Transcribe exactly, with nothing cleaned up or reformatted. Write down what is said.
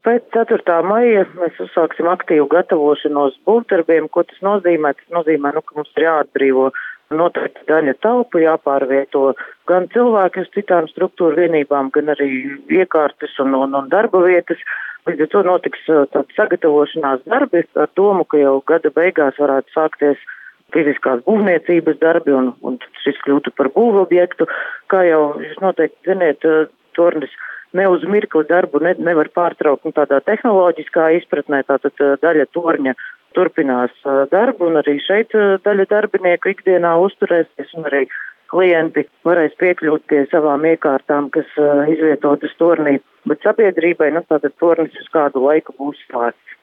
Pēc ceturtā maija mēs uzsāksim aktīvu gatavošanos būvdarbiem. Ko tas nozīmē? Tas nozīmē, nu, ka mums ir jāatbrīvo noteikti daļa telpu, jāpārvieto gan cilvēki uz citām struktūra vienībām, gan arī iekārtas un, un, un darba vietas. Līdz ar to notiks tāds sagatavošanās darbi ar domu, ka jau gada beigās varētu sākties fiziskās būvniecības darbi un, un šis kļūtu par būvobjektu. Kā jau jūs noteikti ziniet, tornis ne uz mirkli darbu ne, nevar pārtraukt un tādā tehnoloģiskā izpratnē, tātad daļa torņa turpinās darbu un arī šeit daļa darbinieku ikdienā uzturēsies un arī klienti varēs piekļūt pie savām iekārtām, kas izvietotas tornī, bet sabiedrībai, nu tātad tornis uz kādu laiku būs slēgts.